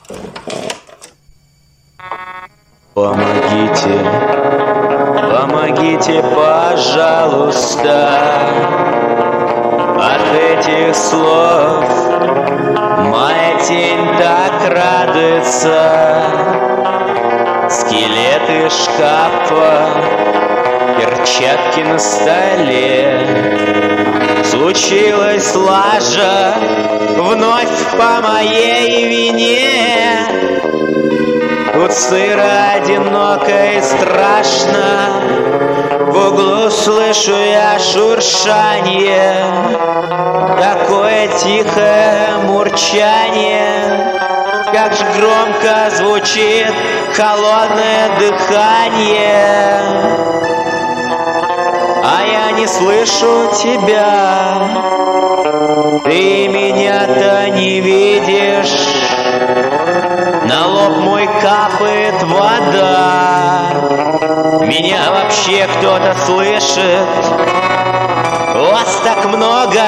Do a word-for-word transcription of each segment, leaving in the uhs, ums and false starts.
Помогите, помогите, пожалуйста. От этих слов моя тень так радуется. Скелеты шкафа, перчатки на столе. Случилась лажа вновь по моей вине. Тут сыро, одиноко и страшно. В углу слышу я шуршание, такое тихое мурчание. Как же громко звучит холодное дыхание. А я не слышу тебя, ты меня-то не видишь. На лоб мой капает вода. Меня вообще кто-то слышит? Вас так много,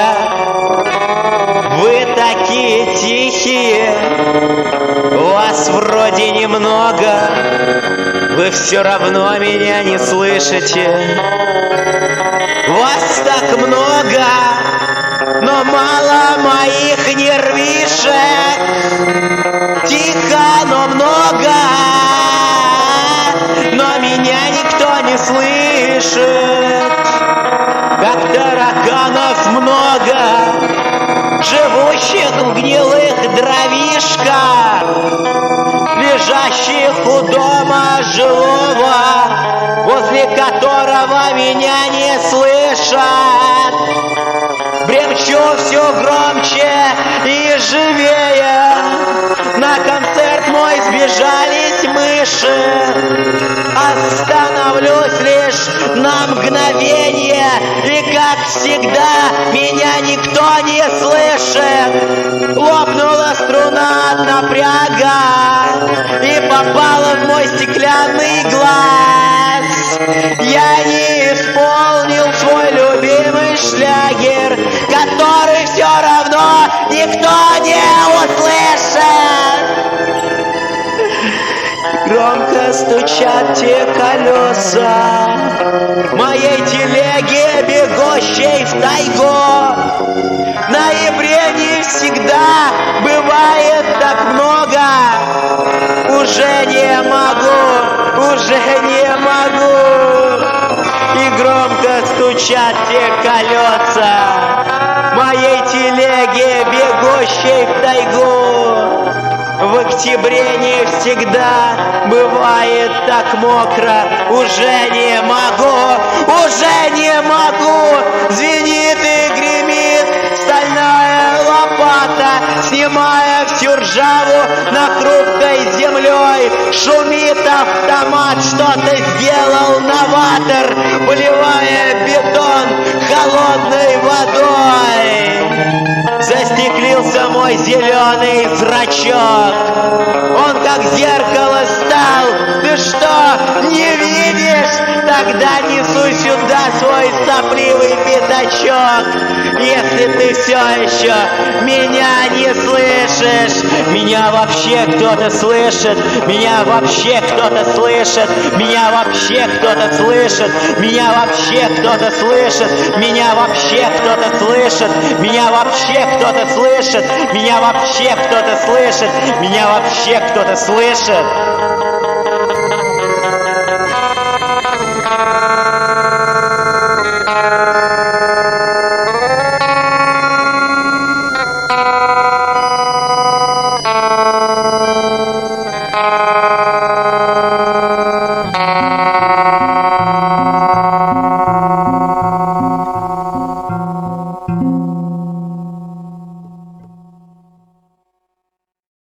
вы такие тихие. Вас вроде немного, вы все равно меня не слышите. Вас так много, но мало моих нервишек. Тихо, но много, но меня никто не слышит. Как тараканов много, живущих в гнилых дровишках, лежащих у дома жилого, возле которого меня не слышат. Бремчу все громче и живее. На концерт мой сбежались мыши. Остановлюсь лишь на мгновение, и, как всегда, меня никто не слышит. Лопнула струна от напряга и попала в мой стеклянный глаз. Я не исполнил свой любимый шлягер, который все равно никто не услышит. Громко стучат те колеса моей телеги, бегущей в тайгу. В ноябре не всегда бывает так много. Уже не могу, уже не могу. И громко стучат те колеса моей телеги, бегущей в тайгу. В октябре не всегда бывает так мокро. Уже не могу, уже не могу. Звенит и гремит стальная лопата, снимая всю ржаву над хрупкой землей. Шумит автомат, что-то сделал новатор, поливая бетон холодной водой. Застеклился мой зеленый зрачок. Он как зеркало стал. Ты что, не видишь? Тогда несу сюда свой сопливый пятачок. Если ты все еще меня не слышишь, меня вообще кто-то слышит, меня вообще кто-то слышит, меня вообще кто-то слышит, меня вообще кто-то слышит, меня вообще кто-то слышит, меня вообще кто-то слышит, меня вообще кто-то слышит, меня вообще кто-то слышит.